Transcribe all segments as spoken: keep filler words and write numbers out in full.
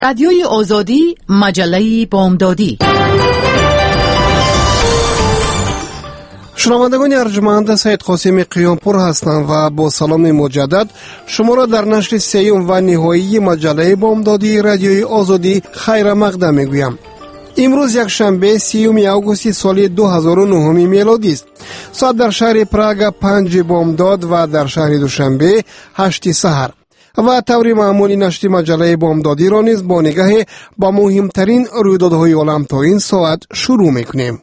رادیوی آزادی، مجله بامدادی. شنوندگان ارجمند، سید قاسم قیامپور هستند و با سلام مجدد شما را در نشر سیوم و نهایی مجله بامدادی رادیوی آزادی خیر مقدم میگویم. امروز یک شنبه سیوم آگوست سال دو هزار و نه میلادی است. ساعت در شهر پراگ پنج بامداد و در شهر دوشنبه هشت سحر. و طور معمولی نشر مجله بامدادی را نیز با نگاه با مهمترین رویدادهای عالم تا این ساعت شروع میکنیم.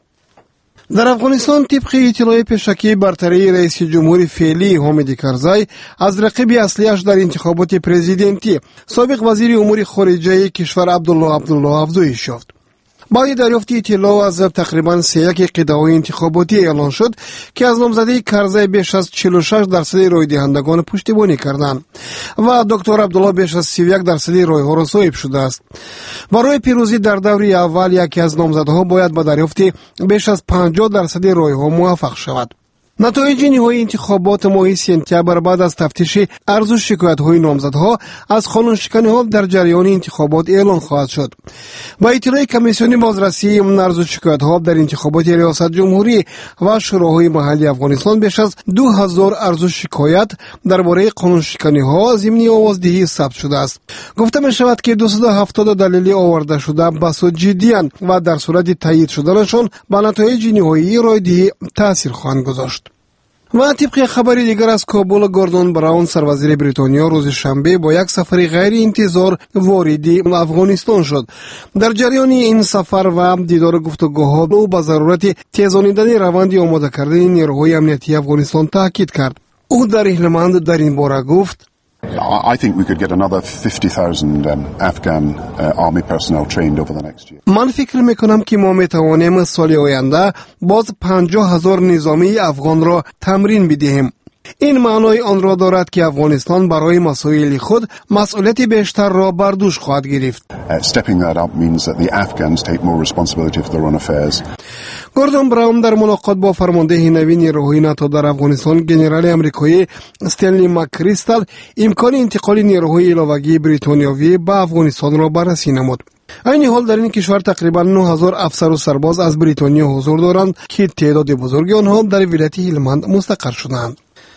در افغانستان طبق اطلاع پیشکی برتری رئیس جمهور فعلی حامد کرزی از رقیب اصلیش در انتخابات پرزیدنتی سابق وزیر امور خارجه کشور عبدالله عبدالله افزایش یافت. بعد دریافت اطلاع از تقریبا سه یک قطعه انتخاباتی اعلان شد که از نامزدی کرزی بیش از چهل و شش درصد رای دهندگان پشتیبانی کردند و دکتر عبدالله بیش از سی و یک درصد رای ها را صاحب شده است. برای پیروزی در دور اول یکی از نامزدها باید با دریافت بیش از پنجاه درصد رای ها موفق شود. نتایج نهایی انتخابات ماه سپتامبر بعد از تفتیش عرض و شکایت های نامزدها از قانونشکنی ها در جریان انتخابات اعلان خواهد شد. با اطلاع کمیسیون بازرسی عرض و شکایت ها در انتخابات ریاست جمهوری و شوراهای محلی افغانستان بیش از دو هزار عرض و شکایت درباره قانونشکنی ها ضمن آوازدهی ثبت شده است. گفته می شود که دویست و هفتاد دلیل آورده شده بسیار جدی‌اند و در صورت تایید شدنشان به نتایج نهایی رایدهی تاثیر خواهند گذاشت. و طبق خبری دیگر از کابل، گوردون براون سروزیر بریتانیا روز شنبه با یک سفر غیر انتظار وارد افغانستان شد. در جریان این سفر و دیدار گفتگوها او به ضرورت تیزانیدن روند آماده کردن نیروهای امنیتی افغانستان تاکید کرد. او در اهلمند در این باره گفت: I think we could get another fifty thousand um, Afghan uh, army personnel trained over the next year. من فکر میکنم که ما میتوانیم سال آینده باز پنجاه هزار نظامی افغان را تمرین بدهیم. این معنای آن را دارد که افغانستان برای مسائل خود مسئولیت بیشتر را بر دوش خواهد گرفت. Uh, stepping that up means that the Afghans take more responsibility for their own affairs. گوردون براون در ملاقات با فرمانده نوی نیروهای ناتو در افغانستان جنرال امریکایی استنلی مکریستال امکان انتقال نیروهای علاوه‌ای بریتانیایی به افغانستان را بررسی نمود. این حال در این کشور تقریبا نه هزار افسر و سرباز از بریتانیا حضور دارند که تعداد بزرگی آنها در ولایت هلمند مستقر شدند.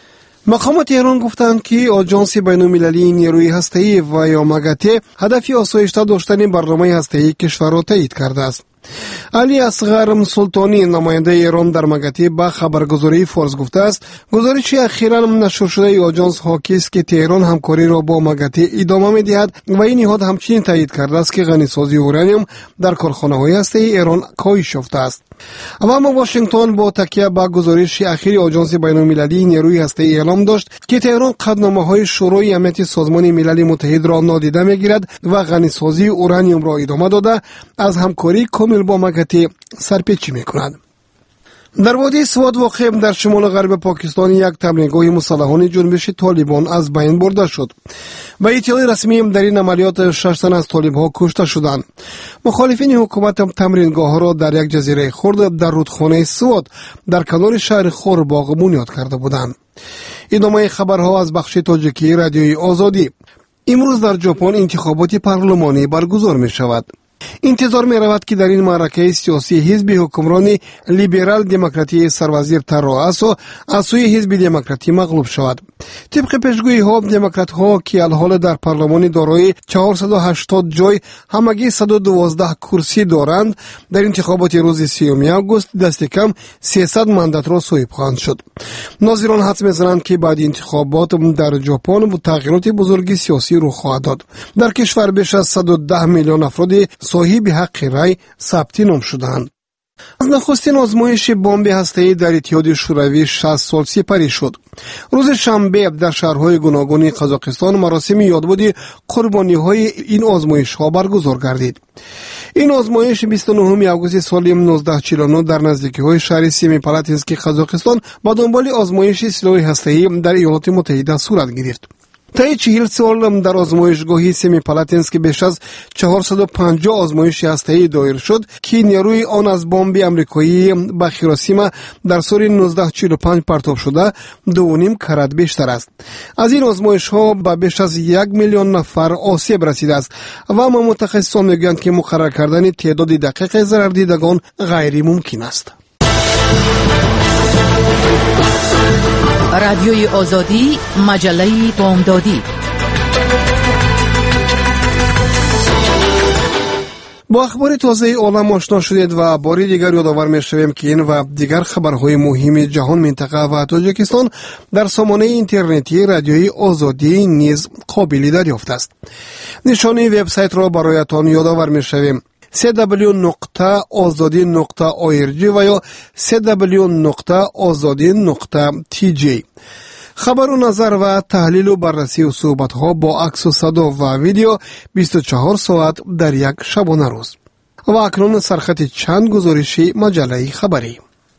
مقامات ایران گفتند که آژانس بین‌المللی نیروی هسته‌ای و یا مگاته هدف آسایش‌تر داشتن برنامه هسته‌ای کشور را تایید کرده است. علی اصغر سلطانی نماینده ایران در مگاته با خبرگزاری فارس گفته است گزارش اخیراً نشر شده آژانس حاکی است که تهران همکاری را با مگاته ادامه می‌دهد و این نهاد همچنین تایید کرده است که غنیسازی اورانیوم در کارخانه‌های هسته‌ای ایران کاهش یافته است. اما واشنگتن با تکیه به گزارش اخیر آژانس بین‌المللی نیروی هسته‌ای اعلام داشت که تهران قطعنامه‌های شورای امنیت سازمان ملل متحد را نادیده می‌گیرد و غنیسازی اورانیوم را ادامه داده از همکاری کامل با مگاته سرپیچی می‌کند. در وادی سوات واقع در شمال غرب پاکستان یک تمرینگاه مسلحان جنبش طالبان از بین برده شد. به اطلاع رسمی در این عملیات شش تن از طالب‌ها کشته شدند. مخالفین حکومت تمرینگاه را در یک جزیره خرد در رودخانه سوات در کنار شهر خورباغ بنیاد کرده بودند. ادامه خبرها از بخش تاجیکی رادیوی آزادی. امروز در ژاپن انتخابات پارلمانی برگزار می شود. انتظار می رود که در این معرکه سیاسی حزب حکمران لیبرال دموکراتی سروزیر ترو آسو از سوی حزب دموکراتی مغلوب شود. طبق پیشگویی ها دموکرات ها که الحال در پارلمان دارای چهارصد و هشتاد جای همگی صد و دوازده کرسی دارند در انتخابات روز سیوم آگوست دست کم سیصد مندت را صاحب خواهند شد. ناظران حدس می‌زنند که بعد انتخابات در ژاپن با تغییرات بزرگی سیاسی رخ خواهد داد. در کشور بیش از صد و ده میلیون افراد صاحب حق رای ثبت نام شدند. از نخستین آزمایش بمب هسته‌ای در اتحاد شوروی شصت سال سپری شد. روز شنبه در شهرهای گوناگون قزاقستان مراسم یادبود قربانی‌های این آزمایش‌ها برگزار گردید. این آزمایش بیست و نهم آگوست سال نوزده چهل و نه در نزدیکی‌های شهر سیمیپالاتینسک قزاقستان با دنبال آزمایش سلاح هسته‌ای در ایالات متحده صورت گرفت. طی چهل سال در آزمایشگاهی سمی پلاتینسک بیش از چهارصد و پنجاه آزمایش هسته‌ای دایر شد که نیروی آن از بمب آمریکایی به هیروشیما در سال نوزده چهل و پنج پرتاب شده دو و نیم کرات بیشتر است. از این آزمایش ها به بیش از یک میلیون نفر آسیب رسیده است و اما متخصصان میگویند که مقرر کردن تعداد دقیق ضرردیدگان غیر ممکن است. رادیوی آزادی، مجله بامدادی. با اخبار تازه عالم آشنا شدید و باری دیگر یادآور می‌شویم که این و دیگر خبرهای مهم جهان، منطقه و تاجیکستان در سامانه اینترنتی رادیوی آزادی نیز قابل دریافت است. نشانی وبسایت را برایتان یادآور می‌شویم: دبلیو دبلیو دبلیو نقطه آزادی نقطه او ار جی و یا دبلیو دبلیو دبلیو نقطه آزادی نقطه تی جی. خبر و نظر و تحلیل و بررسی و صحبت ها با عکس و صدا و ویدیو بیست و چهار ساعت در یک شبانه روز. و اکنون سرخط چند گزارشی مجله خبری.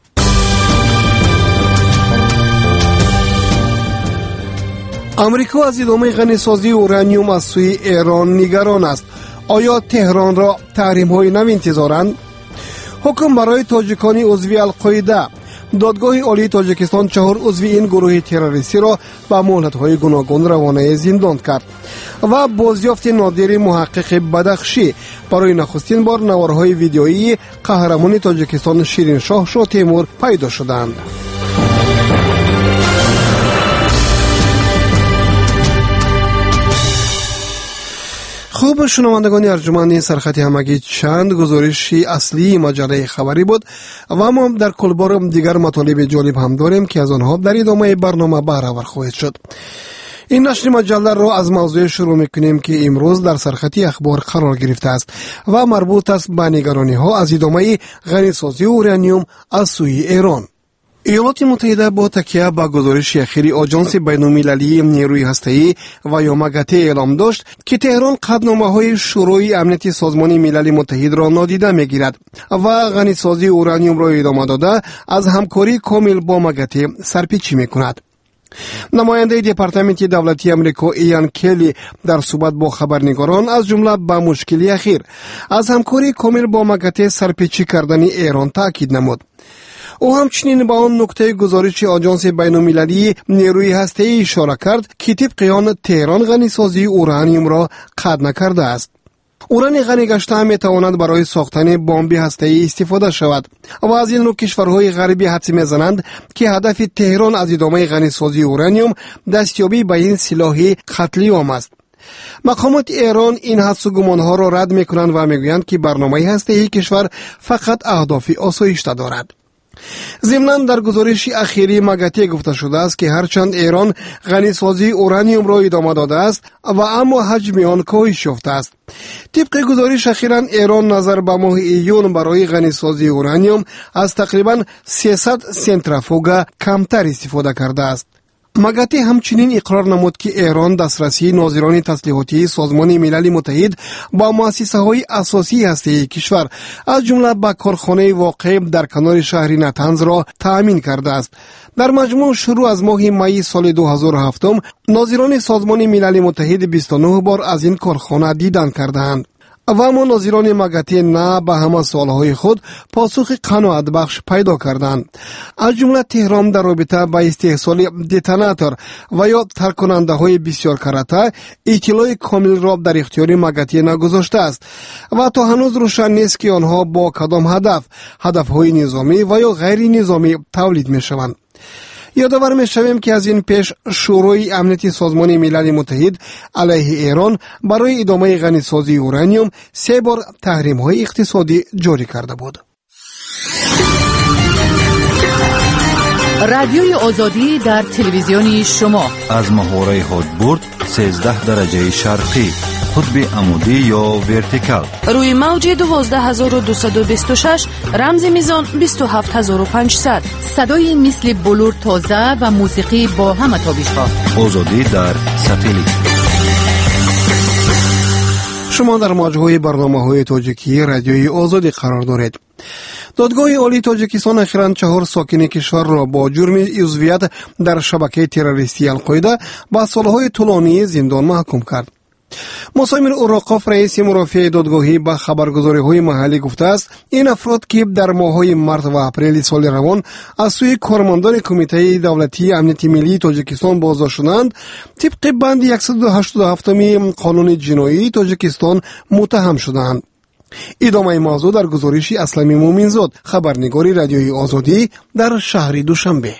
امریکا از ادامه غنیسازی اورانیوم از سوی ایران نگران است. آیا تهران را تحریم های نو انتظارند؟ حکم برای تاجیکان عضو القاعده. دادگاه عالی تاجیکستان چهار عضو این گروه تروریستی را با مهلت‌های گوناگون روانه زندان کرد. و بازیافت نادر محقق بدخشی. برای نخستین بار نوارهای ویدیویی قهرمان تاجیکستان شیرین شاه شاه تیمور پیدا شدند. خوب شنوندگان ارجمند، سرخط همگی چند گزارشی اصلی مجله خبری بود و ما در کلبار دیگر مطالب جالب هم داریم که از آنها در ادامه برنامه بهره‌ور خواهید شد. این نشر مجله را از موضوع شروع میکنیم که امروز در سرخطی اخبار قرار گرفته است و مربوط است به نگرانی ها از ادامه غنیسازی اورانیوم از سوی ایران. ایالات متحده با تکیه به گزارش اخیری آژانس بین‌المللی نیروی هسته‌ای و یا مگاته اعلام داشت که تهران قطعنامه‌های شورای امنیت سازمان ملل متحد را نادیده می‌گیرد و غنیسازی اورانیوم را ادامه داده از همکاری کامل با مگاته سرپیچی می‌کند. نماینده دپارتمنت دولتی امریکا ایان کلی در صحبت با خبرنگاران از جمله به مشکلی اخیر از همکاری کامل با مگاته سرپیچی کردن ایران تاکید نمود. او همچنین به آن نکته گزارش آژانس بین‌المللی نیروی هسته‌ای اشاره کرد که طبق آن تهران غنیسازی اورانیوم را قطع نکرده است. اوران غنی گشته می تواند برای ساختن بمب هسته‌ای استفاده شود و از این رو کشورهای غربی حدس می‌زنند که هدف تهران از ادامه غنیسازی اورانیوم دستیابی به این سلاح قتلی عام است. مقامات ایران این حدس و گمانها را رد می‌کنند و می‌گویند که برنامه هسته‌ای کشور فقط اهداف آسایشته دارد. ضمناً در گزارش اخیری مگاته گفته شده است که هرچند ایران غنیسازی اورانیوم را ادامه داده است و اما حجم آن کاهش یافته است. طبق گزارش اخیراً ایران نظر به ماه ایون برای غنیسازی اورانیوم از تقریباً سیصد سنتریفوگ کمتر استفاده کرده است. مگاته همچنین اقرار نمود که ایران دسترسی ناظران تسلیحاتی سازمان ملل متحد با مؤسسه های اساسی هسته‌ای کشور از جمله به کارخانه واقع در کنار شهر نتنز را تأمین کرده است. در مجموع شروع از ماه می سال دو هزار و هفت ناظران سازمان ملل متحد بیست و نه بار از این کارخانه دیدن کردند. و اما ناظران مگاته نه به همه سوالهای خود پاسخ قناعت بخش پیدا کردند. از جمله تهران در رابطه با استحصال دتوناتور و یا ترکننده های بسیار کرته اطلاع کامل را در اختیار مگاته نگذاشته است و تا هنوز روشن نیست که آنها با کدام هدف هدف های نظامی و یا غیر نظامی تولید می شوند. یادآور می‌شویم که از این پیش شورای امنیت سازمان ملل متحد علیه ایران برای ادامه غنیسازی اورانیوم سه بار تحریم‌های اقتصادی جاری کرده بود. رادیوی آزادی در تلویزیون شما از محوره هادبورد سیزده درجه شرقی، قطب عمودی یا ورتیکال، روی موج دوازده هزار و دویست و بیست و شش، رمز میزان بیست و هفت هزار و پانصد. صدای مثل بلور تازه و موسیقی با همه تابش‌ها. آزادی در ساتلیت. شما در موجه‌های برنامه‌های تاجیکی رادیوی آزادی قرار دارید. دادگاه عالی تاجیکستان اخیراً چهار ساکن کشور را با جرم عضویت در شبکه تروریستی القاعده به سالهای طولانی زندان محکوم کرد. مسامر اوراقوف رئیس مرافع دادگاهی به خبرگزاری‌های محلی گفته است این افراد که در ماه‌های مارس و اپریل سال روان از سوی کارمندان کمیته دولتی امنیت ملی تاجیکستان بازداشت شدند طبق بند صد و هشتاد و هفت قانون جنایی تاجیکستان متهم شدند. ادامه موضوع در گزارش اسلمی مومنزاد، خبرنگار رادیوی آزادی در شهر دوشنبه.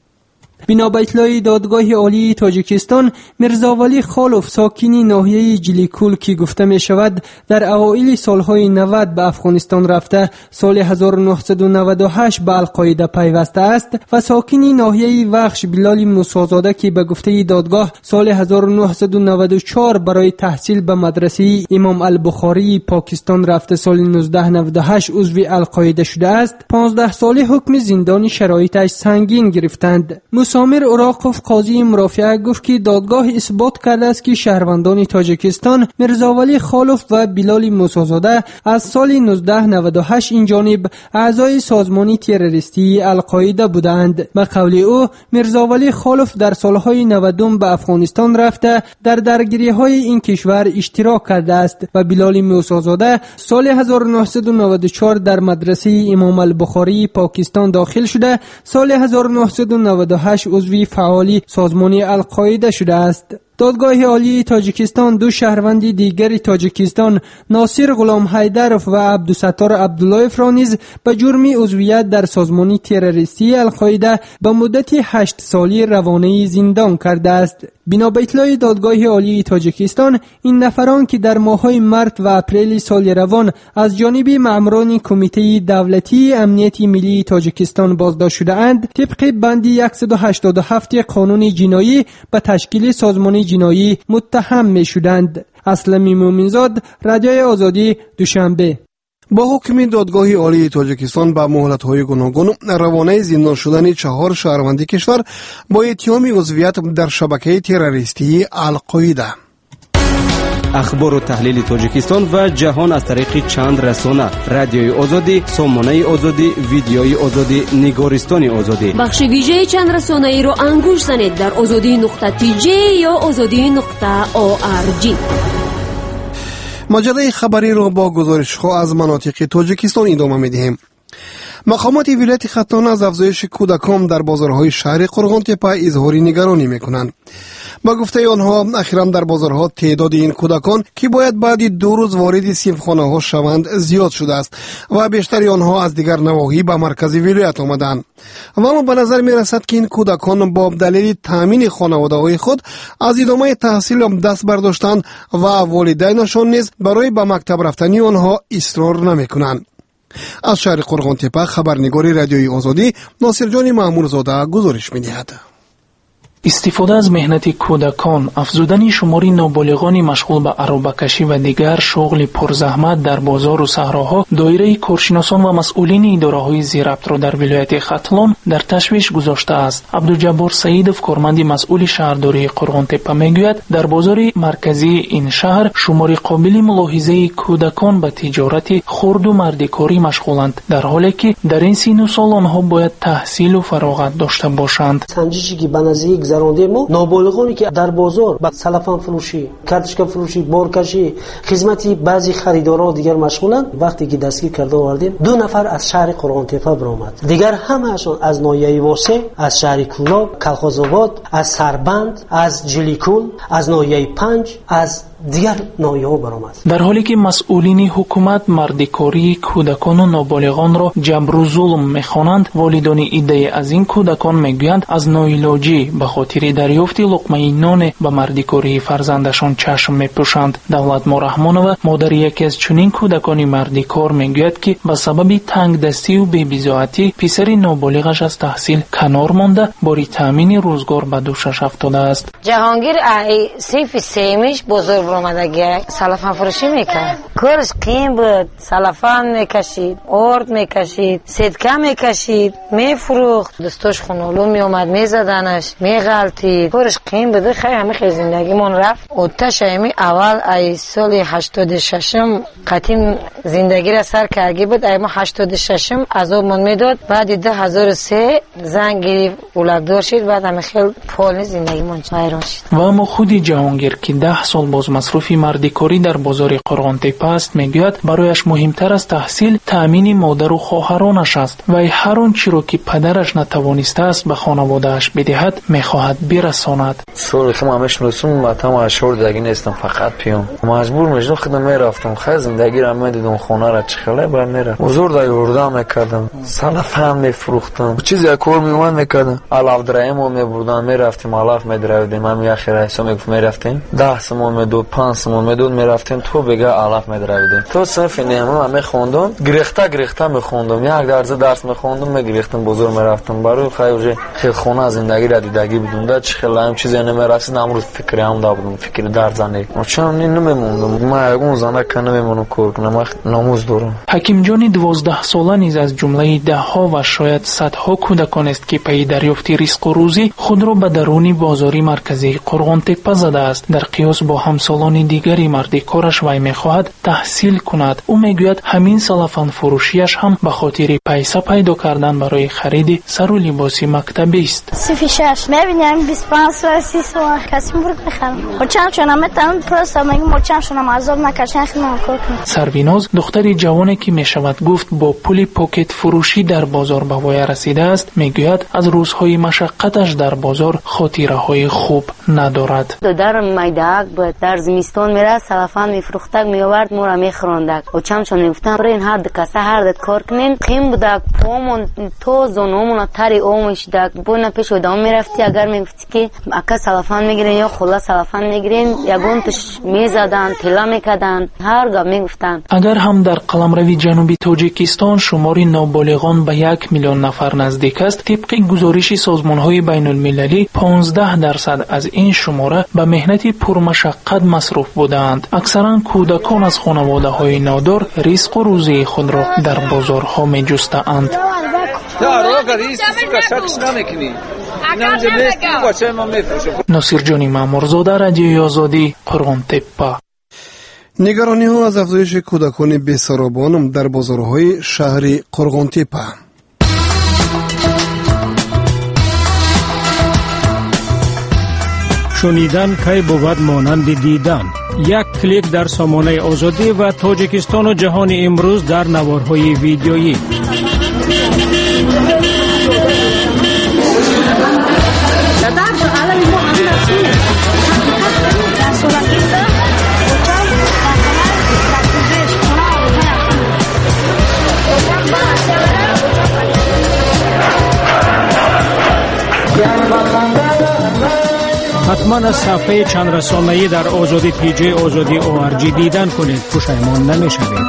بنا به اطلاع دادگاه عالی تاجیکستان، میرزاولی خالوف ساکنی ناحیه جلیکول که گفته می شود در اوایل سالهای نود به افغانستان رفته سال هزار و نهصد و نود و هشت به القاعده پیوسته است و ساکنی ناحیه وخش بلال موسی‌زاده که به گفته دادگاه سال هزار و نهصد و نود و چهار برای تحصیل به مدرسه امام البخاری پاکستان رفته سال نوزده نود و هشت عضو القاعده شده است، پانزده ساله حکم زندانی شرایطش سنگین گرفتند. مسامر اوراقوف قاضی مرافعه گفت که دادگاه اثبات کرده است که شهروندان تاجیکستان میرزاولی خالوف و بلال موسی‌زاده از سال نوزده نود و هشت این جانب اعضای سازمان تروریستی القاعده بودند. به قول او میرزاولی خالوف در سالهای نود به افغانستان رفته در درگیری‌های این کشور اشتراک کرده است و بلال موسی‌زاده سال هزار و نهصد و نود و چهار در مدرسه امام البخاری پاکستان داخل شده سال هزار و نهصد و نود و هشت عضو فعال سازمان القاعده شده است. دادگاه عالی تاجیکستان دو شهروند دیگر تاجیکستان ناصر غلام حیدرов و عبدالستار عبداللهیف را نیز به جرم عضویت در سازمان تروریستی القاعده به مدت هشت سالی روانه زندان کرده است. بنا به اطلاع دادگاه عالی تاجیکستان این نفران که در ماه‌های مارس و اپریل سال روان از جانب مأموران کمیته دولتی امنیت ملی تاجیکستان بازداشت شده اند طبق بند صد و هشتاد و هفت قانون جنایی به تشکیل سازمان جنایی متهم می شدند. اسلمی مومنزاد، رادیوی آزادی، دوشنبه. با حکم دادگاه عالی تاجیکستان به مهلت‌های گوناگون روانه زندان شدن چهار شهروند کشور با اتهام عضویت در شبکه تروریستی القاعده. اخبار و تحلیل تاجیکستان و جهان از طریق چند رسانه: رادیوی آزادی، سامانه آزادی، ویدیوی آزادی، نگارستان آزادی. بخش ویژه چند رسانه ای را انگوش زنید در آزادی نقطه تی جی یا آزادی نقطه او آر جی. مجله خبری را با گزارش‌ها از مناطق تاجیکستان ادامه می‌دهیم. مقامات ولایت ختان از افزایش کودکان در بازارهای شهر قرغان‌تپه اظهار نگرانی می‌کنند. با گفته آنها اخیراً در بازارها تعداد این کودکان که باید بعد دو روز وارد صنفخانه‌ها شوند زیاد شده است و بیشتر آنها از دیگر نواحی به مرکز ولایت آمدند. و اما به نظر می‌رسد که این کودکان با دلیل تامین خانواده‌های خود از ادامه تحصیل دست برداشتند و والدینشان نیز برای به مکتب رفتن آنها اصرار نمی‌کنند. از شهر قرغان‌تپه خبرنگار رادیوی آزادی ناصر جان مامورزاده گزارش می‌دهد. استفاده از مهنت کودکان، افزودن شماری نابالغان مشغول به عربه‌کشی و دیگر شغل پرزحمت در بازار و صحراها دایره کارشناسان و مسئولین اداره‌های زیربط را در ولایت ختلان در تشویش گذاشته است. عبدالجبار سعیدов کارمند مسئول شهرداری قرغان‌تپه میگوید در بازار مرکزی این شهر شماری قابل ملاحظه کودکان به تجارت خرد و مردکاری مشغولند، در حالی که در این سن و سال آنها باید تحصیل و فراغت داشته باشند. سنجشی که به نزدیک گذرانده ما نابالغانی که در بازار با سلفان فروشی، کارتشکا فروشی، بارکشی، خدمتی بعضی خریدارا دیگر مشغولند. وقتی که دستگیر کرده آوردیم دو نفر از شهر قرغان‌تپه برآمد، دیگر همه‌شان از ناحیه واسه، از شهر کولاب، کلخازآباد، از سربند، از جلیکول، از ناحیه پنج، از دیگر ناحیه‌ها برآمد. در حالی که مسئولین حکومت مردکاری کودکان و نابالغان را جبر و ظلم می‌خوانند، والدان ایده از این کودکان میگویند از ناعلاجی به خاطر دریافت لقمه نان به مردکاری فرزندشان چشم می‌پوشند. دولت مرحمانова مادر یکی از چنین کودکان مردکار میگوید که به سبب تنگ دستی و بی‌بضاعتی پسر نابالغش از تحصیل کنار مانده باری تامین روزگار به دوشش افتاده است. جهانگیر ای صنف سه‌میش بزرگ آمدگی سلفان فروشی میکرد. کارش قیم بود، سلفان میکشید، ارد میکشید، سدکه میکشید، میفروخت. دوستاش خونولو میومد میزدنش، میغلطید. کارش قیم بود. خیلی همه خیلی زندگیمون رفت. اوتش ایمی اول ای سال هشتاد و ششم قطیم زندگی را سر کرگی بود. ایما هشتاد و ششم عذابمون میداد. بعد ده هزار و سه زنگ گرفت اولاددار شد. بعد همه خیلی پول زندگیمون ویران شد. و اما خودی جهانگیر که ده سال باز مصروف مردی کاری در بازار قرغانتپه است میگوید برایش مهمتر از تحصیل تأمین مادر و خواهرانش است و هر آنچه را که پدرش نتوانسته است به خانواده‌اش بدهد میخواهد برساند. سوال که ما همش نسوم و تمام اشور دیگه نیستم، فقط پیام مجبور میشدم خودم میرفتم خیلی زندگی را میدیدم، خونه را چخله بر میره حضور دای اردام میکردم، سلف هم میفروختم، چیزی کار میومد میکردم، الاف دراهم میبردم میرفتیم الاف میدرویدیم. هم یه خیره حساب میگفت میرفتیم ده سمون میدود پنج سمون میدود میرفتیم تو بگه الاف میدرویدیم. تو صنف نیمه هم میخوندم گریخته گریخته میخوندم، یک درس درس میخوندم میگریختم بزرگ میرفتم برای خیلی خیلی خونه زندگی را دیدگی بدون ده چه خیلی هم چیزی نمیرسید. امروز فکری هم دابودم فکر درد زنی چون نی نمیموندم ما اون زنه که نمیمونم کار کنم ناموز دارم. حکیم جان دوازده ساله نیز از جمله ده ها و شاید صدها کودکان است که پی دریافت رزق و روزی خود را به درون بازاری مرکزی قرغانتپه زده است. در قیاس با همسالان دیگری مرد کارش وی میخواهد تحصیل کند. او میگوید همین سلفان فروشیش هم به خاطر پیسه پیدا کردن برای خرید سر و لباس مکتبی است. سی شش میبینیم بیست و پنج سال سی سال کسی برد میخرم و چند شونم میتونم پرسته میگم و چند شونم عذاب نکشن خیلی من کار کنم. سربیناز دختری جوانی که میشود گفت با پول پاکت فروشی در بازار به وی رسیده است میگوید از روزهای مشقتش در بازار خاطره های خوب ندارد. در میداک بود در زمستان میره سلفان میفروختک میآورد مورا میخراندک و چمچون میگفتن برین هر دکاسه هر دت کار کنین قیم بودک پامون تو زنومون تری اومش دک بونا پیش ودام میرفتی اگر میگفتی که اکا سلفان میگیرین یا خلا سلفان میگیرین یگون توش میزدن طلا میکدن هر گام میگفتن. اگر هم در قلمرو جنوبی تاجیکستان شمار نابالغان به یک میلیون نفر نزدیک است، طبق گزارش سازمان‌های بین‌المللی پانزده درصد از این شماره به مهنت پرمشقت مصروف بودند. اکثرا کودکان از خانواده‌های نادار رزق و روزی خود را در بازارها می‌جستند. ناصر جانی مامورزاده، رادیوی آزادی، قرغانتپه. نگرانی ها از افزایش کودکان بی‌سرابان در بازارهای شهر قرغانتپه. شنیدن کی بود مانند دیدن. یک کلیک در سامانه آزادی و تاجیکستان و جهان امروز در نوارهای ویدیویی. حتما از صفحه چند رسانه‌ای در آزادی پی جی آزادی او آر جی دیدن کنید، پشیمان نمی‌شوید.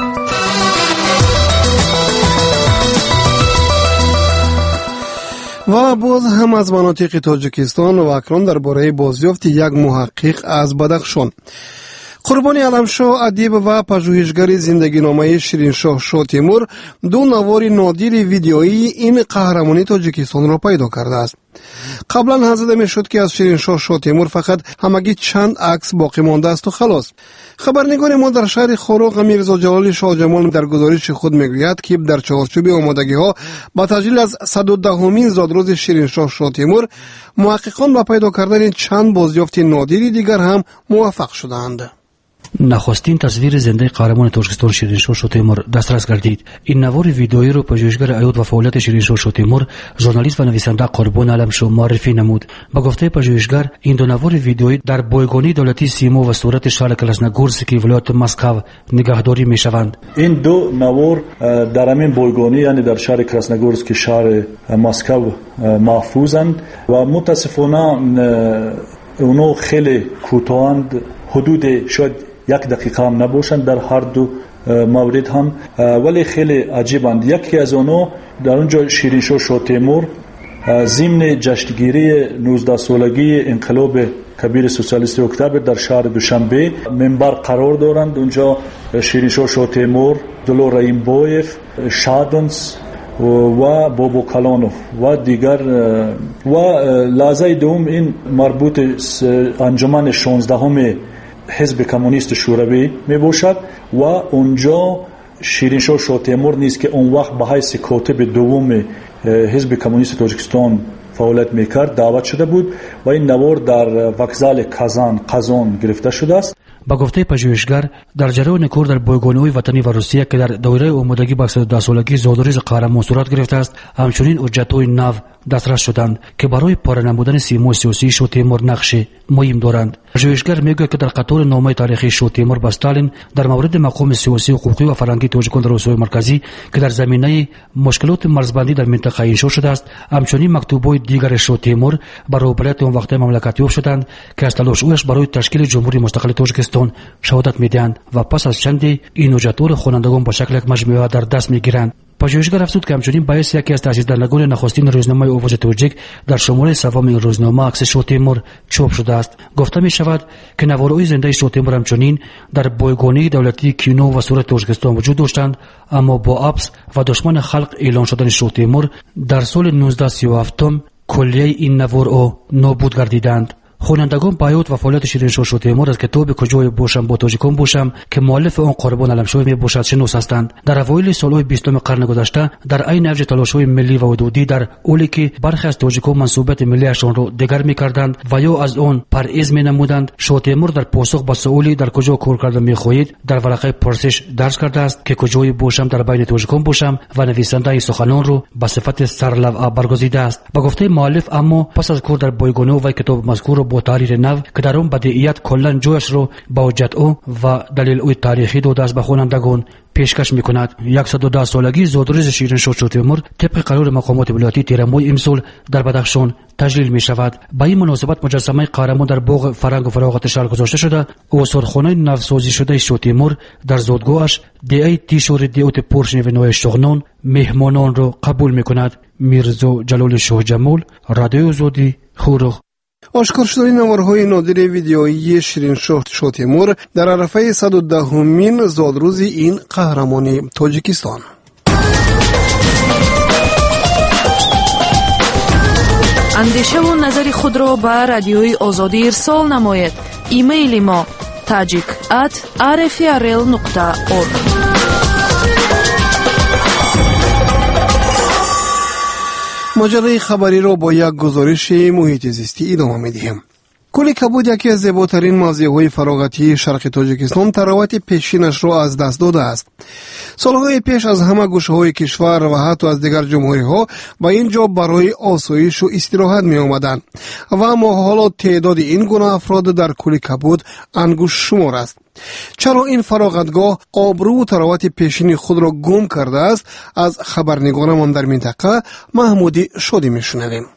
و باز هم از مناطق تاجیکستان و اکران درباره بازیافت یک محقق از بدخشان. قربانی علمشاه ادیب و پژوهشگر زندگی نامه شیرینشاه شاه تیمور دو نوار نادر ویدیویی این قهرمانی تاجیکستان را پیدا کرده است. قبلا حزده می شد که از شیرینشاه شاه تیمور فقط همگی چند عکس باقی مانده است و خلاص. خبرنگار ما در شهر خاروق میرزا جلال شاه جمال در گزارش خود میگوید که در چارچوب آمادگی ها با تجلیل از صد و دهمین زادروز شیرینشاه شاه تیمور محققان با پیدا کردن چند بازیافت نادری دیگر هم موفق شدند. نخستین تصویر زنده قهرمان تاجیکستان شیرینشاه شاه تیمور دسترس گردید. این نوار ویدئویی را پژوهشگر حیات و فعالیت شیرینشاه شاه تیمور، ژورنالیست و نویسنده قربان علمشاه معرفی نمود. با گفته پژوهشگر این دو نوار ویدئویی در بایگانی دولتی سیمو و صورت شهر کراسنوگورسک ولایت مسکو نگهداری میشوند. این دو نوار در همین بایگانی یعنی در شهر کراسنوگورسک شهر مسکو محفوظند و متاسفانه اونو خیلی کوتاهند، حدود شاید یک دقیقه هم نباشند در هر دو مورد هم، ولی خیلی عجیبند. یکی از اونو در اونجا شیرینشاه شاه تیمور ضمن جشنگیری نوزده سالگی انقلاب کبیر سوسیالیست اکتبر در شهر دوشنبه منبر قرار دارند. اونجا شیرینشاه شاه تیمور، دلو رئیمبویف، شادنس و بابو کلانوف و دیگر و لحظه دوم این مربوط انجمن شانزدهم حزب کمونیست شوروی می باشد و اونجا شیرینشاه شاه تیمور نیست که اون وقت به حیث کاتب دوم حزب کمونیست تاجیکستان فعالیت میکرد دعوت شده بود و این نوار در وکزال کازان قزان گرفته شده است. با گفته پژوهشگر در جریان کار در بایگانی‌های وطنی و روسیه که در دوره آمادگی به صد و ده سالگی زادروز قهرمان صورت گرفته است، همچنین حجت‌های نو دسترس شدند که برای پاره نمودن سیمای سیاسی شاه تیمور نقش مهم دارند. پژوهشگر میگوید که در قطار نامه تاریخی شاه تیمور به استالین در مورد مقام سیاسی، حقوقی و فرهنگی تاجیکان در روسیه مرکزی که در زمینه مشکلات مرزبندی در منطقه انشا شده است، همچنین مکتوب‌های دیگر شاه تیمور برای روبرت اون وقت مملکت یافت شدند که از تلاش‌هایش برای تشکیل جمهوری مستقل تاجیکستان شهادت می‌دهند و پس از چندی این حجت‌ها را خوانندگان با شکل یک مجموعه در دست می‌گیرند. پژوهشگر افزود که همچنین باعث یکی از تأسیسدهندگان نخستین روزنامه آواز تاجیک در شماره سوم این روزنامه عکس شاه تیمور چاپ شده است. گفته می شود که نوارهای زنده شاه تیمور همچنین در بایگانی دولتی کینو و صورت تاجیکستان وجود داشتند، اما با حبس و دشمن خلق اعلان شدن شاه تیمور در سال نوزده سی و هفت کلیه این نوارها نابود گردیدند. خوانندگان با حیات و فعالیت شیرینشاه شاه تیمور از کتاب کجای باشم با تاجیکان باشم که مؤلف آن قربان علمشاه می باشد شناس هستند. در اوایل سالهای بیستم قرن گذشته در عین اوج تلاش‌های ملی و حدودی در حالی که برخی از تاجیکان منصوبیت ملیشان را دگر می‌کردند و یا از آن پرهیز می‌نمودند، شاه تیمور در پاسخ به سوالی در کجا کار کردن می‌خواهید در ورقه پرسش درج کرده است که کجای باشم در بین تاجیکان باشم و نویسنده این سخنان را به صفت سرلوحه برگزیده است. با گفته مؤلف اما پس از کار در بایگانی و کتاب مذکور با تحریر نو که در آن بدیعیت کلا جویش رو با حجت او و دلیل او تاریخی داده است به خوانندگان پیشکش میکند. صد و ده سالگی زادروز شیرینشاه شاه تیمور طبق قرار مقامات ولایتی تیر ماه امسال در بدخشان تجلیل می شود. با این مناسبت مجسمه قهرمان در باغ فرهنگ و فراغت شهر گذاشته شده. آثارخانه نوسازی شده شاه تیمور در زادگاهش دی تیشور دیوت پورشنی و نوع شغنان مهمانان را قبول میکند. میرزا جلال شاه جمال، رادیو آزادی، خورخ. آشکار شدن نوارهای نادر ویدیویی شیرینشاه شاه تیمور در عرفه صد و دهمین زادروز این قهرمان تاجیکستان. اندیشه و نظر خود را به رادیوی آزادی ارسال نماید. ایمیل ما تاجیک ات آر اف ار ال نقطه اورگ. ماجرای خبری را با یک گزارش محیط زیستی ادامه می‌دهیم. کولی کبود یکی از زیباترین موضع‌های فراغتی شرق تاجیکستان تراوت پیشینش را از دست داده است. سالهای پیش از همه گوشه‌های کشور و حتی از دیگر جمهوری‌ها به اینجا برای آسایش و استراحت می آمدند و اما حالا تعداد این گونه افراد در کولی کبود انگوش شمار است. چرا این فراغتگاه آبرو و تراوت پیشین خود را گم کرده است؟ از خبرنگارمان در منطقه محمودی شادی میشنویم.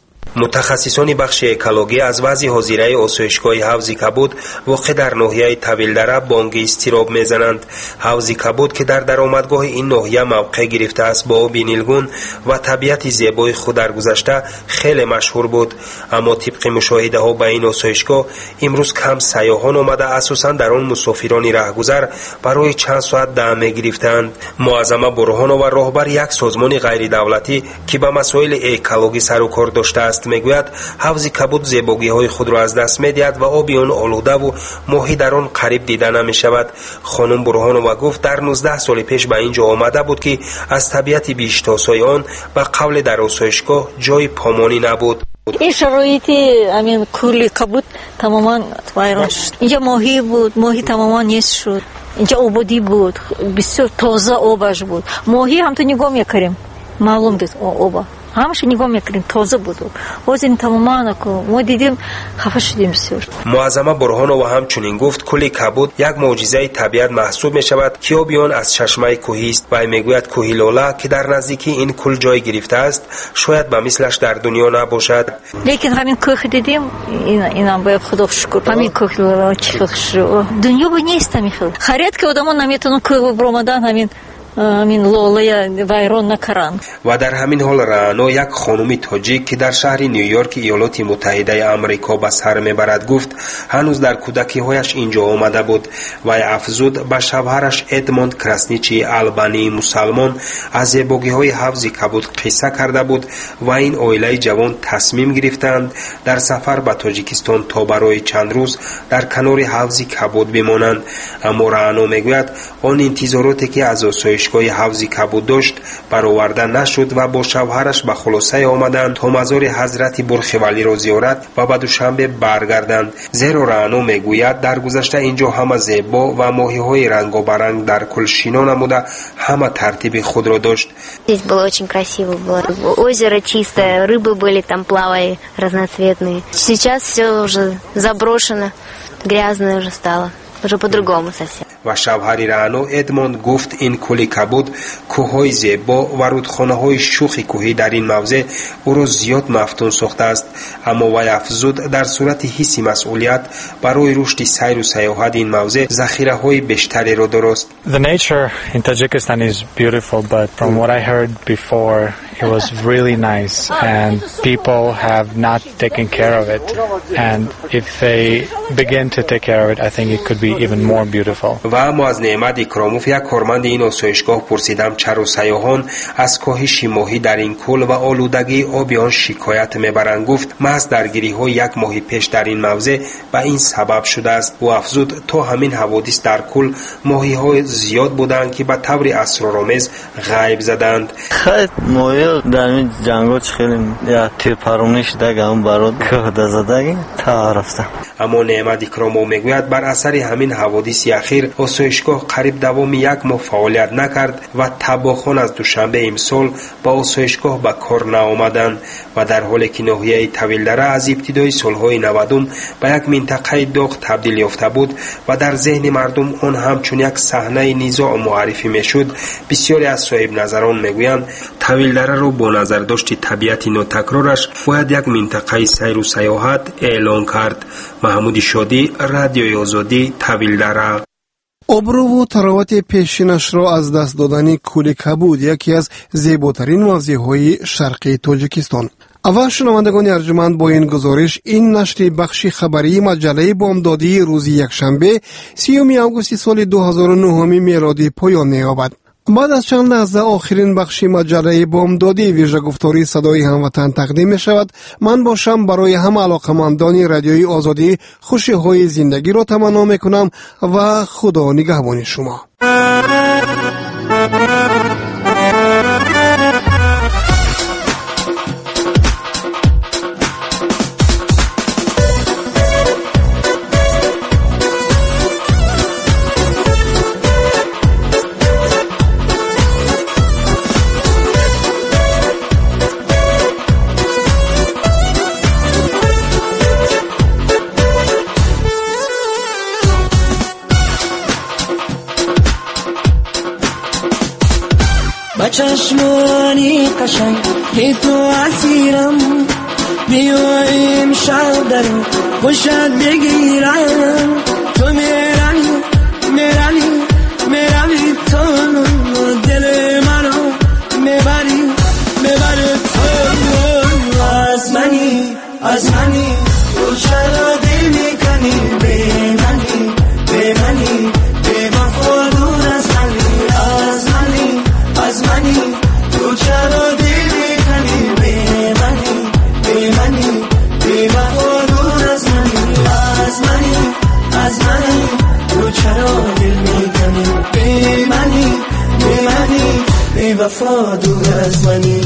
متخصصان بخش اکولوژی از وضع حاضره آسایشگاه حوض کبود واقع در ناحیه طویل‌دره بانگ اضطراب میزنند. حوض کبود که در درآمدگاه این ناحیه موقع گرفته است با آب نیلگون و طبیعت زیبای خود در گذشته خیلی مشهور بود، اما طبق مشاهده ها به این آسایشگاه امروز کم سیاحان آمده، اساساً در آن مسافران رهگذر برای چند ساعت دم گرفتند. معظمه برهانو و راهبر یک سازمان غیر دولتی که به مسائل اکولوژی سر و کار داشته است میگوید حوض کبود زیبایی های خود را از دست میدهد و آب آن آلوده و ماهی در آن قریب دیده نمی شود. خانم برهانووا گفت در نوزده سال پیش به اینجا آمده بود که از طبیعت بیشتاسای آن به قول در آسایشگاه جای پامانی نبود. این شرایط همین کولی کبود تماما ویران شد. اینجا ماهی بود، ماهی تماما نیست شد. اینجا آبادی بود، بسیار تازه آبش بود. ماهی هم تو نگاه میکردیم معلوم بود آب همش نگاه میکنیم تازه بود. باز این تماما ما دیدیم خفه شدیم بسیار. معظمه برهانووا همچنین گفت کولی کبود یک معجزه طبیعت محسوب می شود که آب آن از چشمه کوهی است و میگوید کوه لاله که در نزدیکی این کل جای گرفته است شاید به مثلش در دنیا نباشد. لیکن همین کوه دیدیم این اینم باید خدا شکر. همین کوه لاله چی خوش دنیا با نیست میخواد. خرید که آدما نمیتونن کوه برآمدن همین همین لوله ویران نکردند. و در همین حال رعنا یک خانم تاجیک که در شهر نیویورک ایالات متحده آمریکا به سر میبرد گفت هنوز در کودکی هایش اینجا آمده بود و افزود به شوهرش ادموند کراسنیچی آلبانی مسلمان از زیبایی های حوض کبود قصه کرده بود و این عائله جوان تصمیم گرفتند در سفر به تاجیکستان تا برای چند روز در کنار حوض کبود بمانند. اما رعنا میگوید آن انتظاراتی که از آسایشگاه حوض کبود داشت برآورده نشد و با شوهرش به خلاصه آمدند تا مزار حضرت برخ ولی را زیارت و به دوشنبه برگردند. زیرا رعنا میگوید در گذشته اینجا همه زیبا و ماهی‌های رنگارنگ در کل شنا نموده همه ترتیب خود را داشت. Здесь было очень красиво, было озеро чистое, рыбы были там плавали разноцветные. Сейчас все уже заброшено, грязное уже стало. уже по-другому совсем. و شوهر رعنا ادموند گفت این کوه کبود، کوههای زیبا و رودخانه‌های شوخ کوهی در این موضع او را زیاد مفتون ساخته است. اما وی افزود در صورت حس مسئولیت برای رشد سیر و سیاحت این موضع ذخیره‌های بیشتری را دارست. The nature in Tajikistan is beautiful, but from what I heard before, it was really nice and people have not taken care of it, and if they begin to take care of it, I think it could be even more beautiful. و اما از نعمت اکراموف یک کارمند این آسایشگاه پرسیدم چرا سیاحان از کاهش ماهی در این کل و آلودگی آب آن شکایت میبرند. گفت محض درگیری های یک ماه پیش در این موضع به این سبب شده است. و افزود تا همین حوادث در کل ماهی های زیاد بودند که به طور اسرارآمیز غیب زدند. خیلی ماهی در این جنگات خیلی یا تیر پرونی شده گم برات که زدگی تا رفتن. اما نعمت اکرامو میگوید بر اثر همین حوادث اخیر آسایشگاه قریب دوام یک ماه فعالیت نکرد و تباخان از دوشنبه امسال با آسایشگاه به کار نآمدند و در حالی که ناحیه طویلدره از ابتدای سالهای نودم به یک منطقه داغ تبدیل یافته بود و در ذهن مردم آن همچون یک صحنه نزاع معرفی میشد، بسیاری از صاحب نظران میگویند طویلدره را با نظر داشت طبیعت ناتکرارش باید یک منطقه سیر و سیاحت اعلان کرد. محمود شادی، رادیوی آزادی، طویلدره. ابرو و تراوت پیشینش را از دست دادن کوه کبود یکی از زیباترین موضوعهای شرقی تاجیکستان. اول شنوندگان ارجمند با این گزارش این نشر بخش خبری مجله بامدادی روز یکشنبه سیوم آگوست سال دو هزار و نه میلادی پایان می‌یابد. بعد از چند لحظه آخرین بخش مجله بامدادی ویژه گفتاری صدای هموطن تقدیم می شود. من باشم برای همه علاقمندان رادیوی آزادی خوشی های زندگی را تمنا می کنم و خدا نگهبان شما. چشمانی قشنگ که تو اسیرم بیایم شب در خوشت بگیرم تو میرانی میرانی میرانی تو دل منو میبری میبری تو از منی از منی تو چرا دل میکنی به منی به منی به وفا دور از منی از منی از منی تو چرا دل میکنی به منی به منی به وفا دور از منی از منی از منی تو چرا دل میکنی به منی به منی به وفا دور از منی.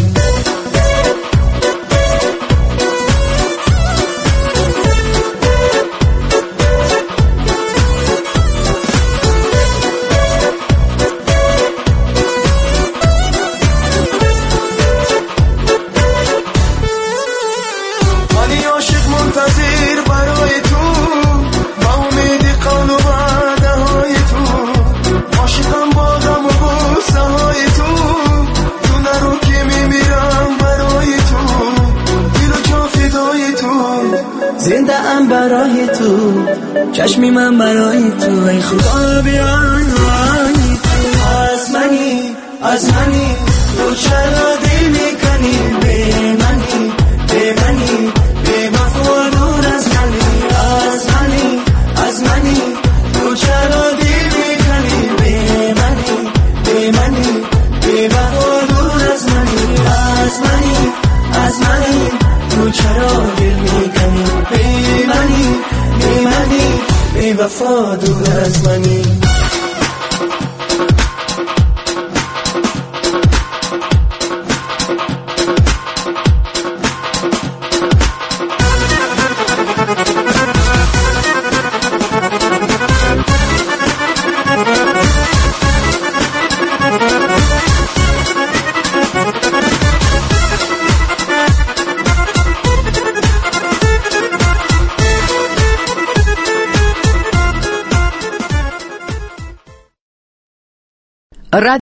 زنده ام برای تو چشمی من برای تو ای خدا بیان تو از منی از منی تو چرا دل میکنی به منی به منی به وفا دور از منی از منی از منی تو چرا دل میکنی به منی به منی به وفا دور از منی از منی از منی تو چرا دل میکنی به منی به منی به وفا دور از منی